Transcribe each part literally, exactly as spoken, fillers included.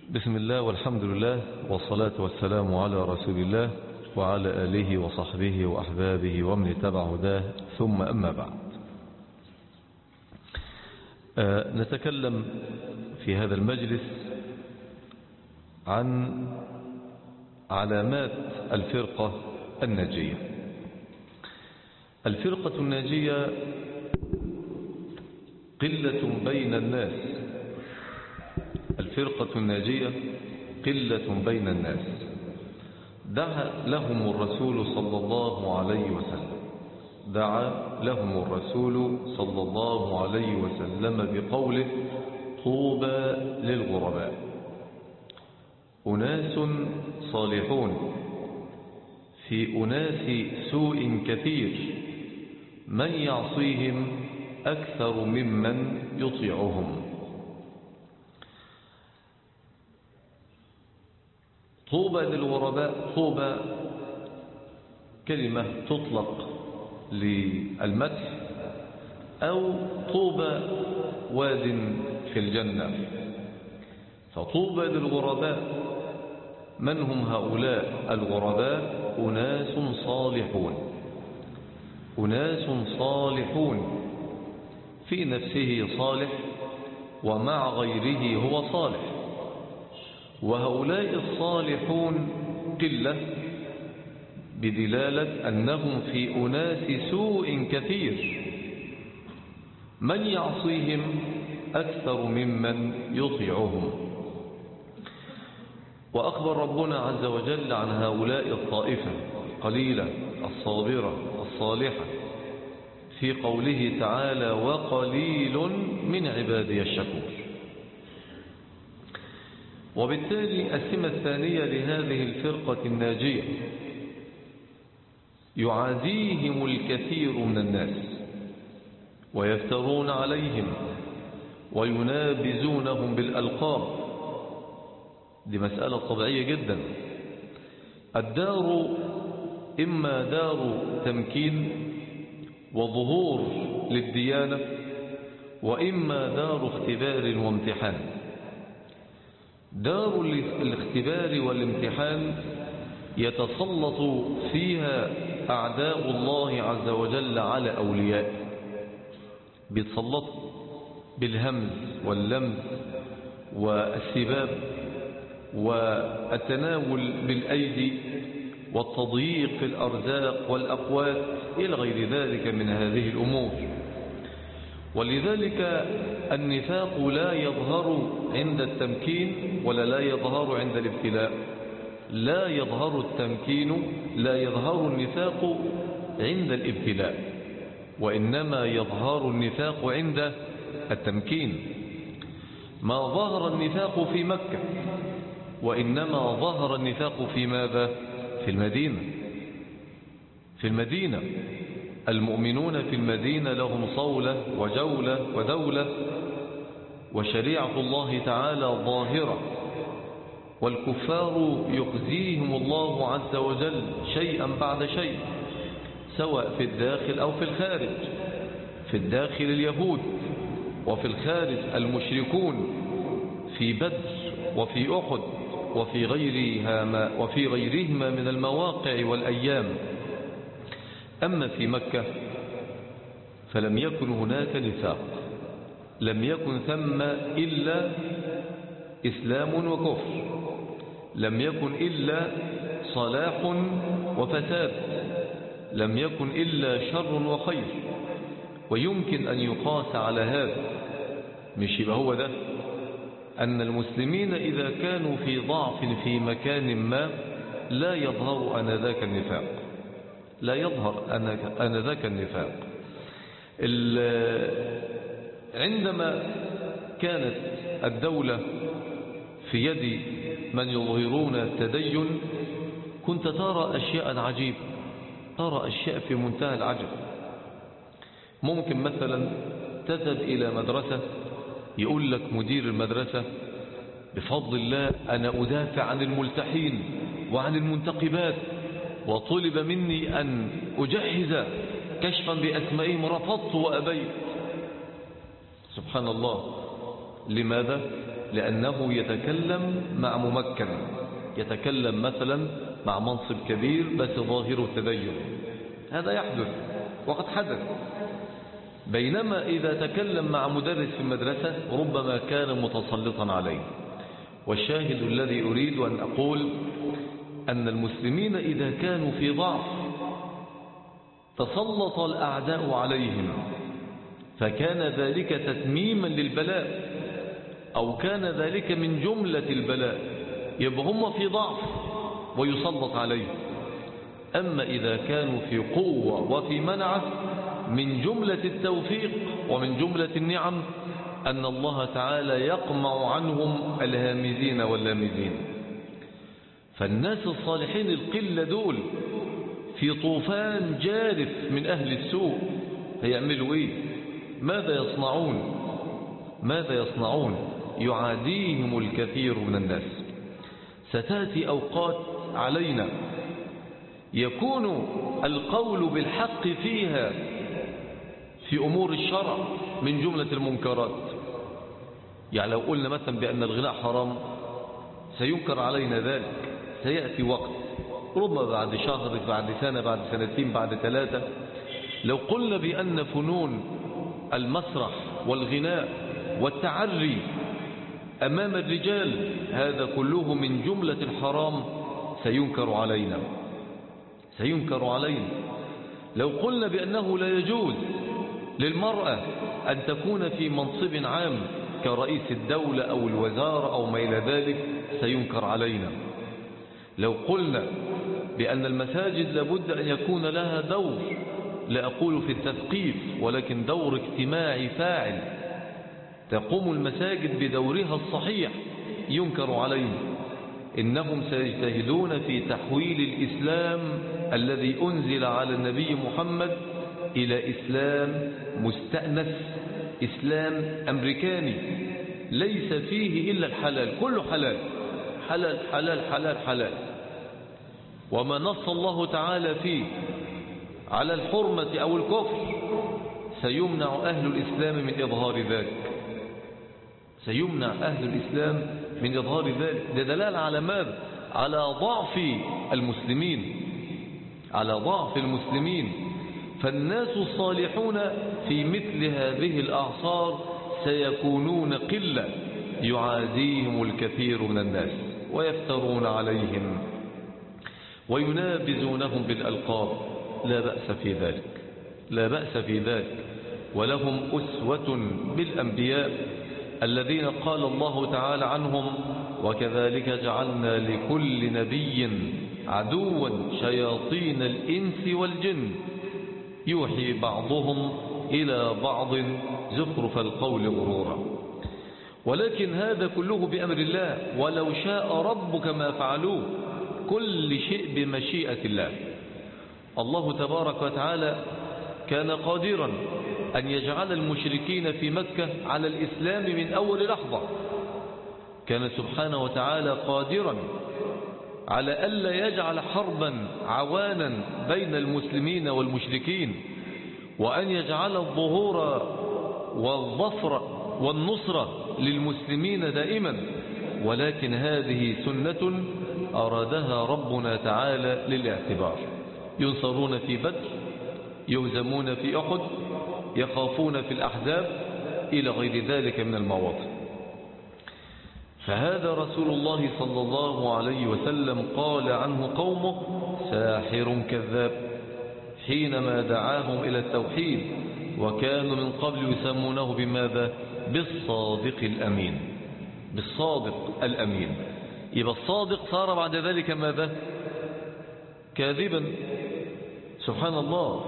بسم الله والحمد لله والصلاة والسلام على رسول الله وعلى آله وصحبه وأحبابه ومن اتبع هداه، ثم أما بعد. آه نتكلم في هذا المجلس عن علامات الفرقة الناجية. الفرقة الناجية قلة بين الناس. الفرقة الناجية قلة بين الناس دعا لهم الرسول صلى الله عليه وسلم دعا لهم الرسول صلى الله عليه وسلم بقوله: طوبى للغرباء، أناس صالحون في أناس سوء كثير، من يعصيهم أكثر ممن يطيعهم. طوبى للغرباء، طوبى كلمة تطلق للمدح، أو طوبى واد في الجنة. فطوبى للغرباء، من هم هؤلاء الغرباء؟ أناس صالحون، أناس صالحون في نفسه صالح ومع غيره هو صالح. وهؤلاء الصالحون قلة بدلالة أنهم في أناس سوء كثير، من يعصيهم أكثر ممن يطيعهم. وأخبر ربنا عز وجل عن هؤلاء الطائفة القليلة الصابرة الصالحة في قوله تعالى: وقليل من عبادي الشكور. وبالتالي السمة الثانية لهذه الفرقة الناجية: يعاديهم الكثير من الناس ويفترون عليهم وينابزونهم بالألقاب. دي مسألة طبيعية جدا. الدار إما دار تمكين وظهور للديانة، وإما دار اختبار وامتحان. دار الاختبار والامتحان يتسلط فيها أعداء الله عز وجل على أوليائه، بيتسلطوا بالهمز واللمز والسباب والتناول بالأيدي والتضييق في الأرزاق والأقوات إلى غير ذلك من هذه الأمور. ولذلك النفاق لا يظهر عند التمكين ولا لا يظهر عند الابتلاء. لا يظهر التمكين، لا يظهر النفاق عند الابتلاء، وإنما يظهر النفاق عند التمكين. ما ظهر النفاق في مكة، وإنما ظهر النفاق في ماذا؟ في المدينة. في المدينة المؤمنون في المدينة لهم صولة وجولة ودولة، وشريعة الله تعالى ظاهرة، والكفار يخزيهم الله عز وجل شيئا بعد شيء، سواء في الداخل أو في الخارج. في الداخل اليهود، وفي الخارج المشركون في بدر وفي أحد وفي غيرها وفي غيرهما من المواقع والأيام. أما في مكة فلم يكن هناك نفاق، لم يكن ثم إلا إسلام وكفر، لم يكن إلا صلاح وفساد، لم يكن إلا شر وخير. ويمكن أن يقاس على هذا، مش يبقى هو ده، أن المسلمين إذا كانوا في ضعف في مكان ما لا يظهر آنذاك النفاق، لا يظهر آنذاك النفاق. عندما كانت الدولة في يد من يظهرون التدين كنت ترى أشياء عجيبة، ترى أشياء في منتهى العجب. ممكن مثلا تذهب إلى مدرسة، يقول لك مدير المدرسة: بفضل الله أنا أدافع عن الملتحين وعن المنتقبات، وطلب مني أن أجهز كشفا بأسمائهم، رفضت وأبيت. سبحان الله. لماذا؟ لأنه يتكلم مع ممكن، يتكلم مثلا مع منصب كبير بس ظاهره التدين، هذا يحدث وقد حدث. بينما إذا تكلم مع مدرس في المدرسة ربما كان متسلطا عليه. والشاهد الذي أريد أن أقول أن المسلمين إذا كانوا في ضعف تسلط الأعداء عليهم، فكان ذلك تتميما للبلاء أو كان ذلك من جملة البلاء، يبقى هم في ضعف ويسلط عليهم. أما إذا كانوا في قوة وفي منعة من جملة التوفيق ومن جملة النعم أن الله تعالى يقمع عنهم الهامزين واللامزين. فالناس الصالحين القلة دول في طوفان جارف من أهل السوء هيعملوا إيه؟ ماذا يصنعون؟ ماذا يصنعون؟ يعاديهم الكثير من الناس. ستأتي أوقات علينا يكون القول بالحق فيها في أمور الشرع من جملة المنكرات. يعني لو قلنا مثلا بأن الغناء حرام سينكر علينا ذلك، سيأتي وقت ربما بعد شهر، بعد سنة، بعد سنتين، بعد ثلاثة، لو قلنا بأن فنون المسرح والغناء والتعري أمام الرجال هذا كله من جملة الحرام سينكر علينا، سينكر علينا. لو قلنا بأنه لا يجوز للمرأة أن تكون في منصب عام كرئيس الدولة أو الوزارة أو ما إلى ذلك سينكر علينا. لو قلنا بأن المساجد لابد أن يكون لها دور، لا أقول في التثقيف ولكن دور اجتماعي فاعل، تقوم المساجد بدورها الصحيح، ينكر علينا. إنهم سيجتهدون في تحويل الإسلام الذي أنزل على النبي محمد إلى إسلام مستأنس، إسلام أمريكاني ليس فيه إلا الحلال، كله حلال حلال حلال حلال حلال. وما نص الله تعالى فيه على الحرمة أو الكفر سيمنع أهل الإسلام من إظهار ذلك، سيمنع أهل الإسلام من إظهار ذلك. ده دلالة على ماذا؟ على ضعف المسلمين، على ضعف المسلمين. فالناس الصالحون في مثل هذه الأعصار سيكونون قلة يعاديهم الكثير من الناس ويفترون عليهم وينابزونهم بالألقاب. لا بأس في ذلك، لا بأس في ذلك. ولهم أسوة بالأنبياء الذين قال الله تعالى عنهم: وكذلك جعلنا لكل نبي عدوا شياطين الإنس والجن يوحي بعضهم إلى بعض زخرف القول غرورا. ولكن هذا كله بأمر الله، ولو شاء ربك ما فعلوه، كل شيء بمشيئة الله. الله تبارك وتعالى كان قادرا أن يجعل المشركين في مكة على الإسلام من أول لحظة، كان سبحانه وتعالى قادرا على ألا يجعل حربا عوانا بين المسلمين والمشركين، وأن يجعل الظهور والظفر والنصرة للمسلمين دائما. ولكن هذه سنة أرادها ربنا تعالى للاعتبار. ينصرون في بدر، يهزمون في أحد، يخافون في الأحزاب، إلى غير ذلك من المواطن. فهذا رسول الله صلى الله عليه وسلم قال عنه قومه: ساحر كذاب، حينما دعاهم إلى التوحيد، وكانوا من قبل يسمونه بماذا؟ بالصادق الأمين، بالصادق الأمين. يبقى الصادق صار بعد ذلك ماذا؟ كاذبا، سبحان الله.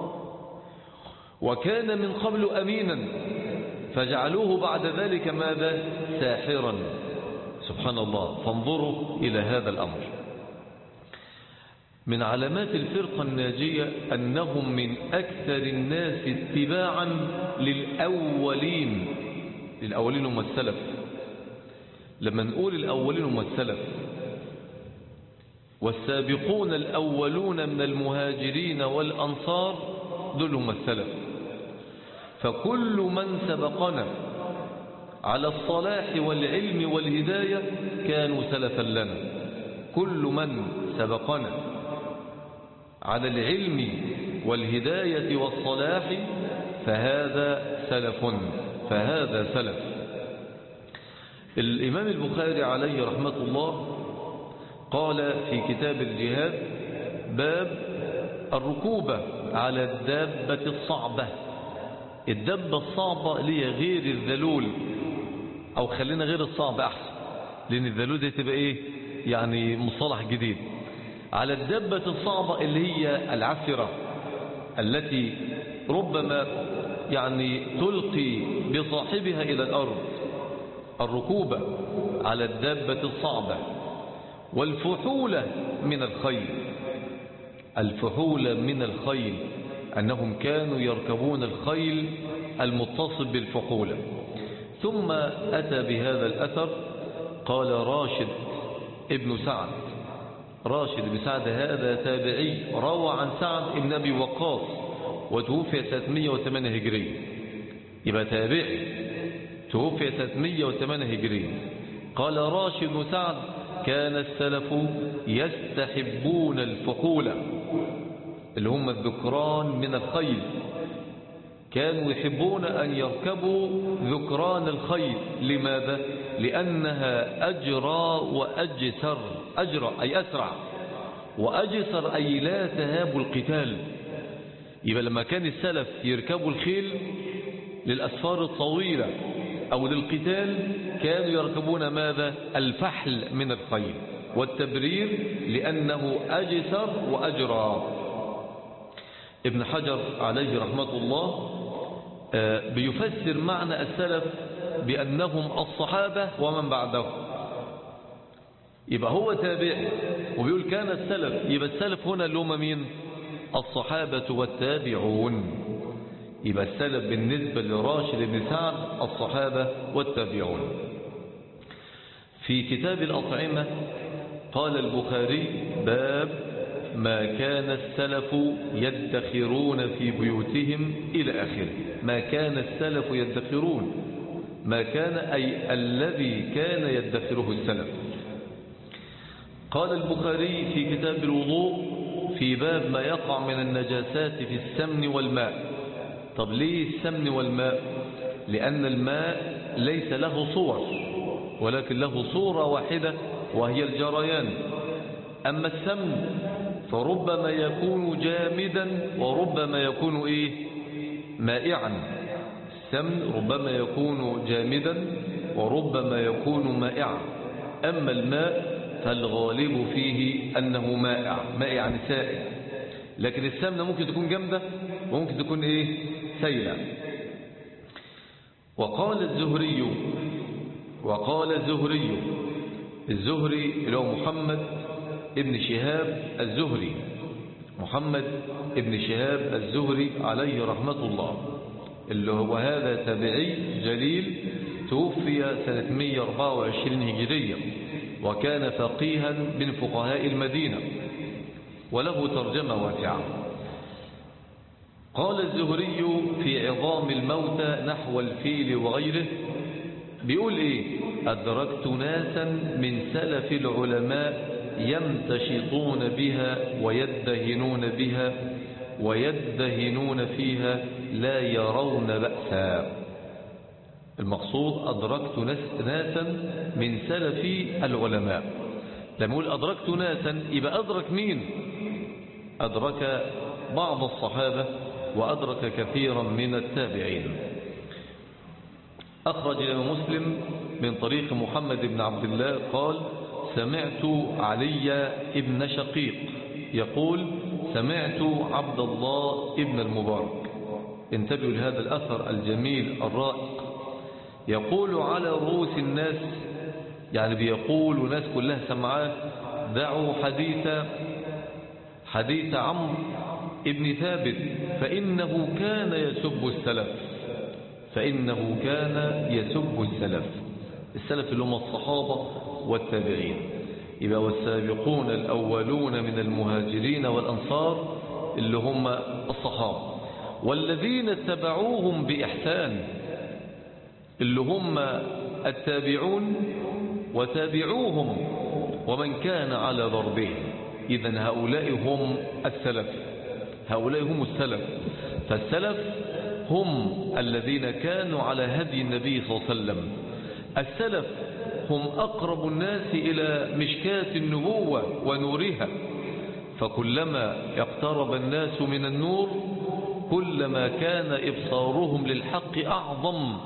وكان من قبل أمينا فجعلوه بعد ذلك ماذا؟ ساحرا، سبحان الله. فانظروا إلى هذا الأمر. من علامات الفرقة الناجية أنهم من أكثر الناس اتباعا للأولين. للأولين هم السلف. لما نقول الأولين هم السلف، والسابقون الأولون من المهاجرين والأنصار دول هم السلف. فكل من سبقنا على الصلاح والعلم والهداية كانوا سلفا لنا. كل من سبقنا على العلم والهداية والصلاح فهذا سلف فهذا سلف. الإمام البخاري عليه رحمة الله قال في كتاب الجهاد باب الركوبة على الدابة الصعبة. الدابة الصعبة اللي هي غير الذلول، أو خلينا غير الصعبة أحسن، لأن الذلول دي تبقى إيه يعني مصطلح جديد. على الدابة الصعبة اللي هي العسرة التي ربما يعني تلقي بصاحبها إلى الأرض. الركوبة على الدابة الصعبة. والفحولة من الخيل. الفحولة من الخيل أنهم كانوا يركبون الخيل المتصل بالفحولة. ثم أتى بهذا الأثر قال راشد ابن سعد. راشد بن سعد هذا تابعي روى عن سعد بن أبي وقاص وتوفي ستمائة وثمانية هجرية. يبقى تابعي توفي ستمائة وثمانية هجرية. قال راشد بن سعد كان السلف يستحبون الفحولة اللي هم الذكران من الخيل. كانوا يحبون أن يركبوا ذكران الخيل. لماذا؟ لأنها أجرى وأجسر. أجرى أي أسرع، وأجسر أي لا تهاب القتال. يبقى لما كان السلف يركبوا الخيل للأسفار الطويلة أو للقتال كانوا يركبون ماذا؟ الفحل من الخيل. والتبرير لأنه أجسر وأجرى. ابن حجر عليه رحمة الله بيفسر معنى السلف بأنهم الصحابة ومن بعدهم. يبقى هو تابعي وبيقول كان السلف. يبقى السلف هنا اللي هم مين؟ الصحابة والتابعون. يبقى السلف بالنسبة لراشد بن سعد الصحابة والتابعون. في كتاب الأطعمة قال البخاري باب ما كان السلف يدخرون في بيوتهم إلى آخره. ما كان السلف يدخرون، ما كان أي الذي كان يدخره السلف. قال البخاري في كتاب الوضوء في باب ما يقع من النجاسات في السمن والماء. طب ليه السمن والماء؟ لأن الماء ليس له صور ولكن له صورة واحدة وهي الجريان. أما السمن فربما يكون جامدا وربما يكون إيه؟ مائعا. السمن ربما يكون جامدا وربما يكون مائعا. أما الماء فالغالب فيه أنه مائع، مائع يعني سائل. لكن السمنة ممكن تكون جامدة وممكن تكون إيه؟ سيلة. وقال الزهري وقال الزهري الزهري اللي هو محمد ابن شهاب الزهري محمد ابن شهاب الزهري عليه رحمة الله، اللي هو هذا تابعي جليل توفي سنة مائة وأربعة وعشرين هجرية، وكان فقيها من فقهاء المدينة وله ترجمة واسعة. قال الزهري في عظام الموتى نحو الفيل وغيره، بيقول ايه؟ أدركت ناسا من سلف العلماء يمتشطون بها ويدهنون بها ويدهنون فيها لا يرون بأسا. المقصود أدركت ناسا من سلف العلماء. لما يقول أدركت ناسا يبقى أدرك مين؟ أدرك بعض الصحابة وأدرك كثيرا من التابعين. أخرج الإمام مسلم من طريق محمد بن عبد الله قال سمعت علي ابن شقيق يقول سمعت عبد الله ابن المبارك. انتبهوا لهذا الأثر الجميل الرائق. يقول على رؤوس الناس، يعني بيقول وناس كلها سمعاه، دعوا حديث حديث عمرو ابن ثابت فإنه كان يسب السلف فإنه كان يسب السلف. السلف اللي هم الصحابة والتابعين. يبقى والسابقون الأولون من المهاجرين والأنصار اللي هم الصحابة والذين اتبعوهم بإحسان. اللي هم التابعون وتابعوهم ومن كان على ضربهم. إذن هؤلاء هم السلف، هؤلاء هم السلف. فالسلف هم الذين كانوا على هدي النبي صلى الله عليه وسلم. السلف هم أقرب الناس إلى مشكاة النبوة ونورها، فكلما اقترب الناس من النور كلما كان إبصارهم للحق أعظم،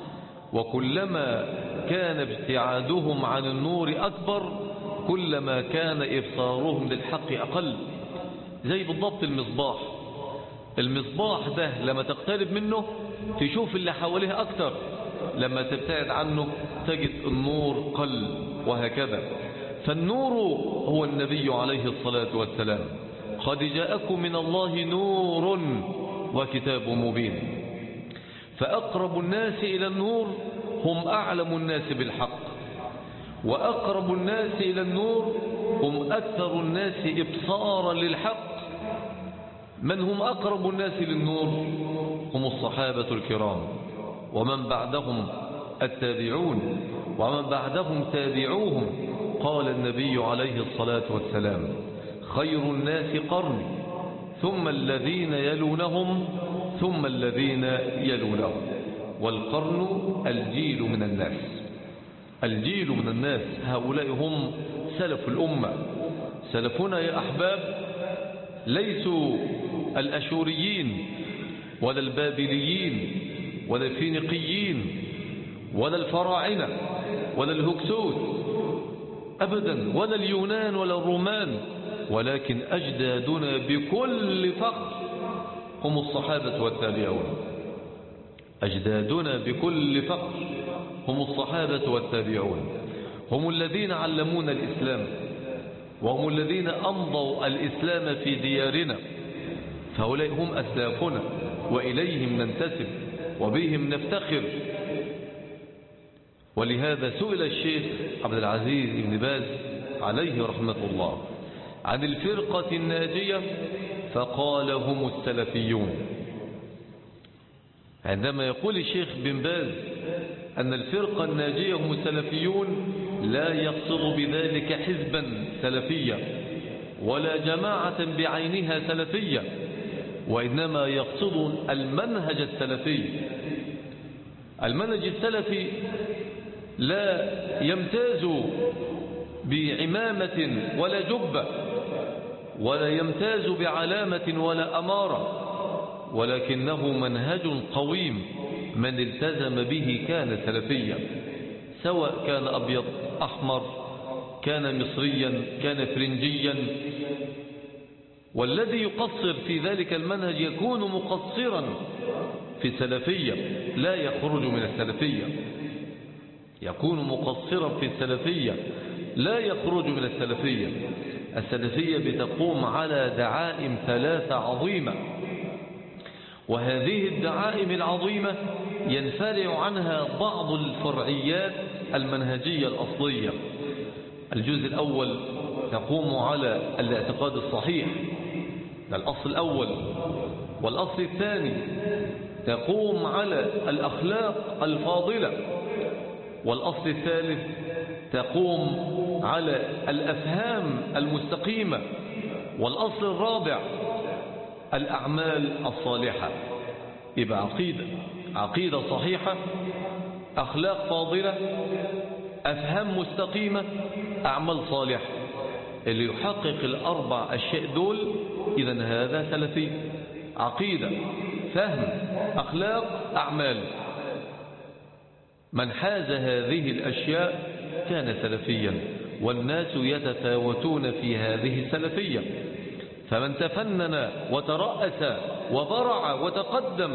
وكلما كان ابتعادهم عن النور أكبر كلما كان إبصارهم للحق أقل. زي بالضبط المصباح، المصباح ده لما تقترب منه تشوف اللي حواليه أكتر، لما تبتعد عنه تجد النور قل، وهكذا. فالنور هو النبي عليه الصلاة والسلام. قد جاءكم من الله نور وكتاب مبين. فأقرب الناس إلى النور هم أعلم الناس بالحق، وأقرب الناس إلى النور هم أكثر الناس إبصارا للحق. من هم أقرب الناس للنور؟ هم الصحابة الكرام، ومن بعدهم التابعون، ومن بعدهم تابعوهم. قال النبي عليه الصلاة والسلام: خير الناس قرني ثم الذين يلونهم ثم الذين يلونهم. والقرن الجيل من الناس، الجيل من الناس، هؤلاء هم سلف الأمة. سلفنا يا أحباب ليسوا الأشوريين ولا البابليين ولا الفينيقيين ولا الفراعنة ولا الهكسوس أبدا، ولا اليونان ولا الرومان، ولكن أجدادنا بكل فخر هم الصحابة والتابعون. أجدادنا بكل فخر هم الصحابة والتابعون، هم الذين علمونا الإسلام، وهم الذين أمضوا الإسلام في ديارنا. فهؤلاء هم أسلافنا، وإليهم ننتسب وبهم نفتخر. ولهذا سئل الشيخ عبد العزيز بن باز عليه رحمة الله عن الفرقة الناجية، فقال: هم السلفيون. عندما يقول الشيخ بن باز أن الفرقة الناجية هم السلفيون لا يقصد بذلك حزبا سلفيا ولا جماعة بعينها سلفية، وإنما يقصد المنهج السلفي. المنهج السلفي لا يمتاز بعمامة ولا جبة، ولا يمتاز بعلامة ولا أمارة، ولكنه منهج قويم، من التزم به كان سلفيا، سواء كان أبيض أحمر، كان مصريا، كان فرنجيا. والذي يقصر في ذلك المنهج يكون مقصرا في السلفية، لا يخرج من السلفية. يكون مقصرا في السلفية لا يخرج من السلفية. السلفية بتقوم على دعائم ثلاثة عظيمة، وهذه الدعائم العظيمة ينفرع عنها بعض الفرعيات المنهجية الأصلية. الجزء الأول تقوم على الاعتقاد الصحيح، الأصل الأول. والأصل الثاني تقوم على الأخلاق الفاضلة. والأصل الثالث تقوم على الأفهام المستقيمة. والأصل الرابع الأعمال الصالحة. يبقى عقيدة عقيدة صحيحة، أخلاق فاضلة، أفهام مستقيمة، أعمال صالحة. اللي يحقق الأربع أشياء دول إذن هذا سلفي. عقيدة، فهم، أخلاق، أعمال. من حاز هذه الأشياء كان سلفيا، والناس يتفاوتون في هذه السلفية. فمن تفنن وترأس وبرع وتقدم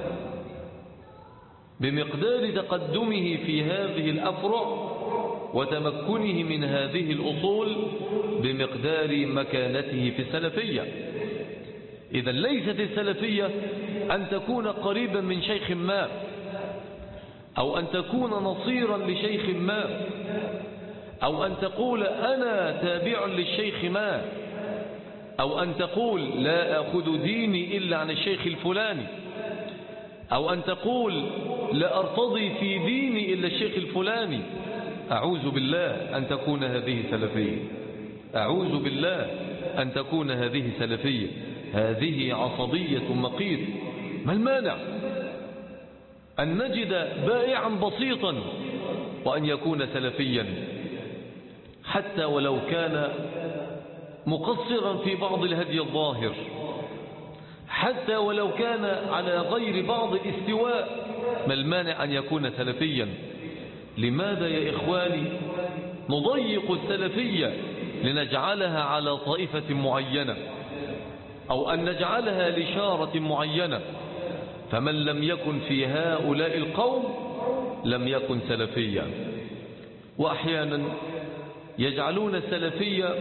بمقدار تقدمه في هذه الأفرع وتمكنه من هذه الأصول بمقدار مكانته في السلفية. إذا ليست السلفية أن تكون قريبا من شيخ ما، أو أن تكون نصيرا لشيخ ما، أو أن تقول أنا تابع للشيخ ما، أو أن تقول لا أخذ ديني إلا عن الشيخ الفلاني، أو أن تقول لا أرتضي في ديني إلا الشيخ الفلاني، أعوذ بالله أن تكون هذه سلفية، أعوذ بالله أن تكون هذه سلفية، هذه عصبية مقيت. ما المانع أن نجد بائعا بسيطا وأن يكون سلفيا حتى ولو كان مقصرا في بعض الهدي الظاهر، حتى ولو كان على غير بعض الاستواء، ما المانع أن يكون سلفيا؟ لماذا يا إخواني نضيق السلفية لنجعلها على طائفة معينة أو أن نجعلها لشارة معينة؟ فمن لم يكن في هؤلاء القوم لم يكن سلفيا. وأحيانا يجعلون السلفية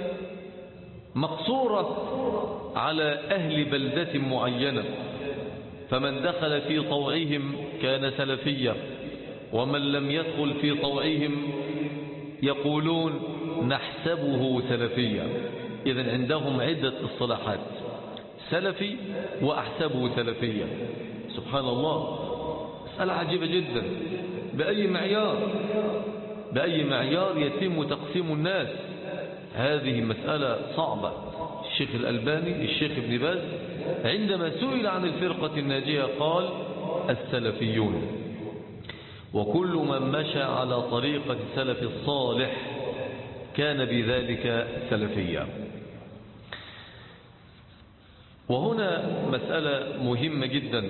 مقصورة على أهل بلدة معينة، فمن دخل في طوعهم كان سلفيا، ومن لم يدخل في طوعهم يقولون نحسبه سلفيا. إذن عندهم عدة اصطلاحات، سلفي وأحسبه سلفيا. سبحان الله، مسألة عجيبة جدا. بأي معيار بأي معيار يتم تقسيم الناس؟ هذه مسألة صعبة. الشيخ الألباني الشيخ ابن باز عندما سئل عن الفرقة الناجية قال السلفيون، وكل من مشى على طريقة السلف الصالح كان بذلك سلفيا. وهنا مسألة مهمة جدا،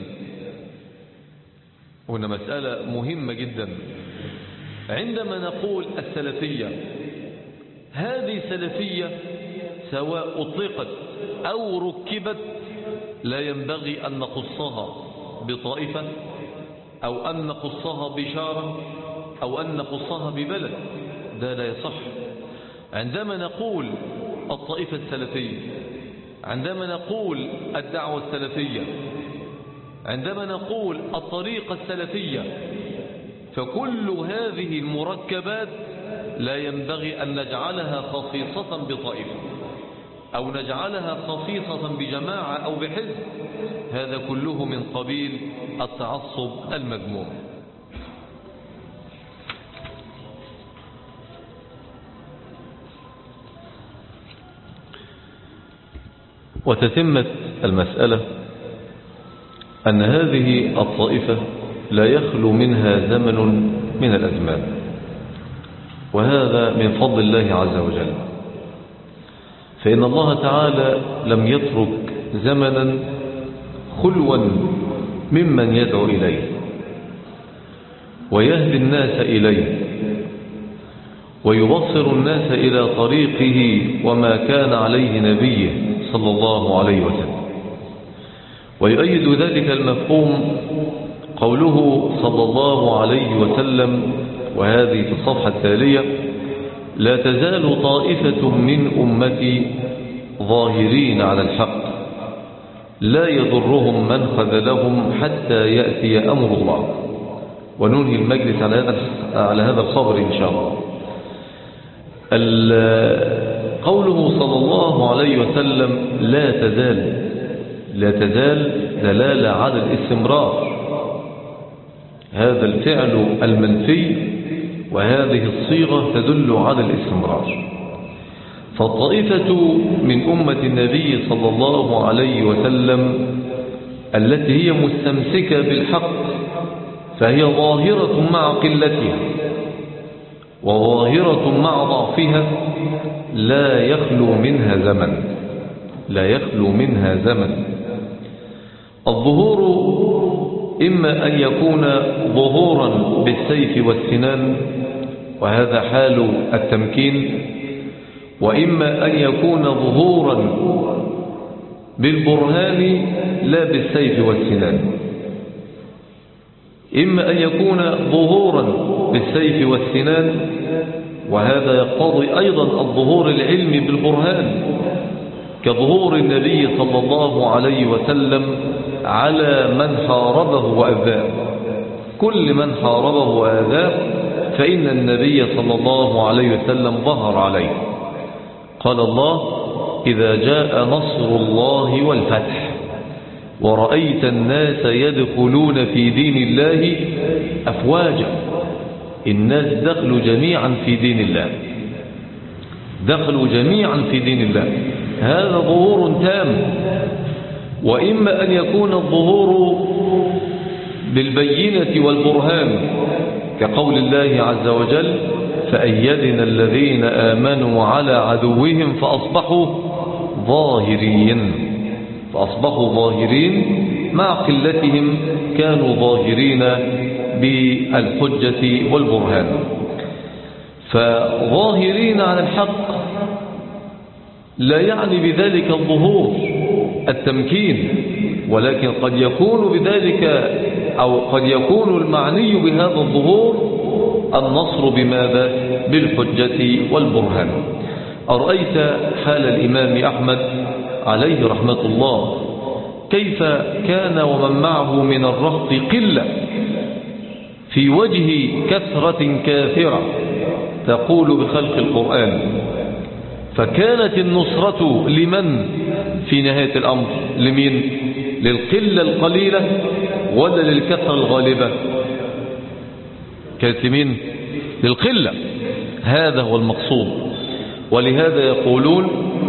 هنا مسألة مهمة جدا. عندما نقول السلفية، هذه سلفية سواء أطلقت أو ركبت لا ينبغي أن نقصها بطائفة أو أن نقصها بشارة أو أن نقصها ببلد، ده لا يصح. عندما نقول الطائفة السلفية، عندما نقول الدعوة السلفية، عندما نقول الطريقة السلفية، فكل هذه المركبات لا ينبغي أن نجعلها خصيصة بطائفة أو نجعلها خصيصة بجماعة أو بحزب، هذا كله من قبيل التعصب المذموم. وتتمت المسألة أن هذه الطائفة لا يخلو منها زمن من الأزمان، وهذا من فضل الله عز وجل، فإن الله تعالى لم يترك زمنا خلوا ممن يدعو إليه ويهدي الناس إليه ويبصر الناس إلى طريقه وما كان عليه نبيه صلى الله عليه وسلم. ويؤيد ذلك المفهوم قوله صلى الله عليه وسلم، وهذه في الصفحة التالية: لا تزال طائفة من أمتي ظاهرين على الحق لا يضرهم من خذلهم حتى يأتي أمر الله. وننهي المجلس على هذا على هذا الخبر إن شاء الله. قوله صلى الله عليه وسلم لا تزال، لا تزال دلالة على الاستمرار، هذا الفعل المنفي وهذه الصيغة تدل على الاستمرار. فالطائفة من أمة النبي صلى الله عليه وسلم التي هي مستمسكة بالحق فهي ظاهرة مع قلتها وظاهرة مع ضعفها، لا يخلو منها زمن، لا يخلو منها زمن. الظهور إما أن يكون ظهورا بالسيف والسنان وهذا حال التمكين، وإما أن يكون ظهورا بالبرهان لا بالسيف والسنان. إما أن يكون ظهورا بالسيف والسنان وهذا يقتضي أيضا الظهور العلمي بالبرهان، كظهور النبي صلى الله عليه وسلم على من حاربه وأذاه. كل من حاربه وأذاه فإن النبي صلى الله عليه وسلم ظهر عليه. قال الله: إذا جاء نصر الله والفتح ورأيت الناس يدخلون في دين الله أفواجا. الناس دخلوا جميعا في دين الله، دخلوا جميعا في دين الله. هذا ظهور تام. وإما أن يكون الظهور بالبينة والبرهان كقول الله عز وجل: فأيدنا الذين آمنوا على عدوهم فأصبحوا ظاهرين. فأصبحوا ظاهرين مع قلتهم كانوا ظاهرين بالحجة والبرهان. فظاهرين على الحق لا يعني بذلك الظهور التمكين، ولكن قد يكون بذلك أو قد يكون المعني بهذا الظهور النصر بماذا؟ بالحجة والبرهان. أرأيت حال الإمام أحمد عليه رحمة الله كيف كان ومن معه من الرهط قلة في وجه كثرة كاثرة تقول بخلق القرآن، فكانت النصرة لمن في نهاية الأمر؟ لمين؟ للقلة القليلة ولا للكثرة الغالبة؟ كانت لمين؟ للقلة. هذا هو المقصود. ولهذا يقولون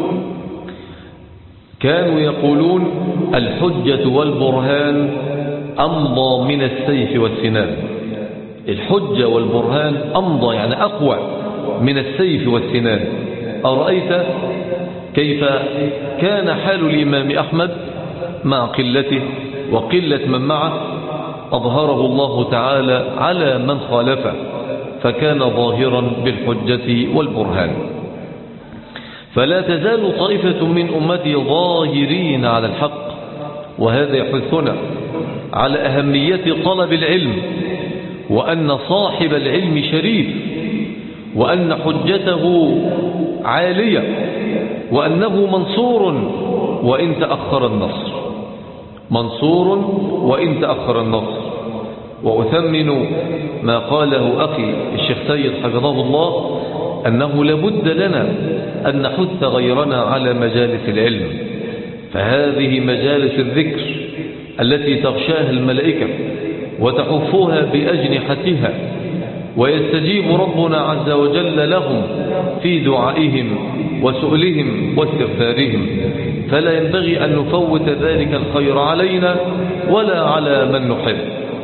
كانوا يقولون الحجة والبرهان أمضى من السيف والسنان. الحجة والبرهان أمضى يعني أقوى من السيف والسنان. أرأيت كيف كان حال الإمام أحمد مع قلته وقلة من معه؟ أظهره الله تعالى على من خالفه فكان ظاهرا بالحجة والبرهان. فلا تزال طائفة من أمتي ظاهرين على الحق، وهذا يحثنا على أهمية طلب العلم، وأن صاحب العلم شريف، وأن حجته عالية، وأنه منصور وإن تأخر النصر، منصور وإن تأخر النصر. وأثمن ما قاله أخي الشيخ سيد حفظه الله أنه لابد لنا أن نحث غيرنا على مجالس العلم، فهذه مجالس الذكر التي تغشاها الملائكة وتحفها بأجنحتها، ويستجيب ربنا عز وجل لهم في دعائهم وسؤلهم واستغفارهم، فلا ينبغي أن نفوت ذلك الخير علينا ولا على من نحب.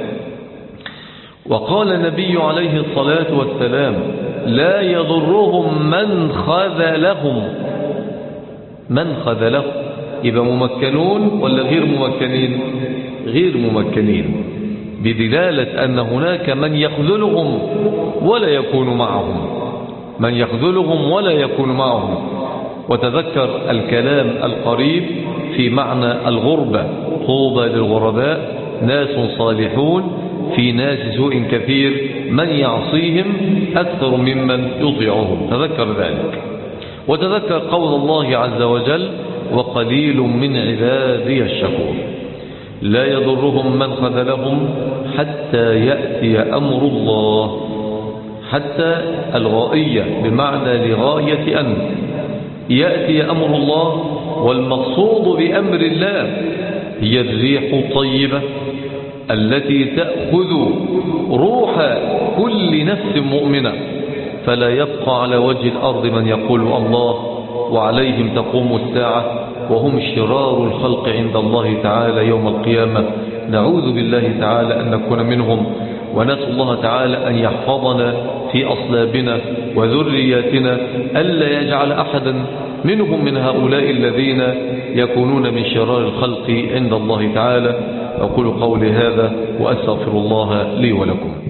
وقال النبي عليه الصلاة والسلام: لا يضرهم من خذلهم. من خذلهم يبقى ممكنون ولا غير ممكنين؟ غير ممكنين، بدلالة أن هناك من يخذلهم ولا يكون معهم، من يخذلهم ولا يكون معهم. وتذكر الكلام القريب في معنى الغربة: طوبى للغرباء ناس صالحون في ناس سوء كثير من يعصيهم أكثر ممن يطيعهم. تذكر ذلك. وتذكر قول الله عز وجل: وقليل من عبادي الشكور. لا يضرهم من خذلهم حتى يأتي أمر الله. حتى الغائية بمعنى لغاية أن يأتي أمر الله، والمقصود بأمر الله هي الريح الطيبة التي تأخذ روح كل نفس مؤمنة، فلا يبقى على وجه الأرض من يقول الله، وعليهم تقوم الساعة وهم شرار الخلق عند الله تعالى يوم القيامة. نعوذ بالله تعالى أن نكون منهم، ونسأل الله تعالى أن يحفظنا في أصلابنا وذرياتنا، ألا يجعل أحدا منهم من هؤلاء الذين يكونون من شرار الخلق عند الله تعالى. أقول قولي هذا وأستغفر الله لي ولكم.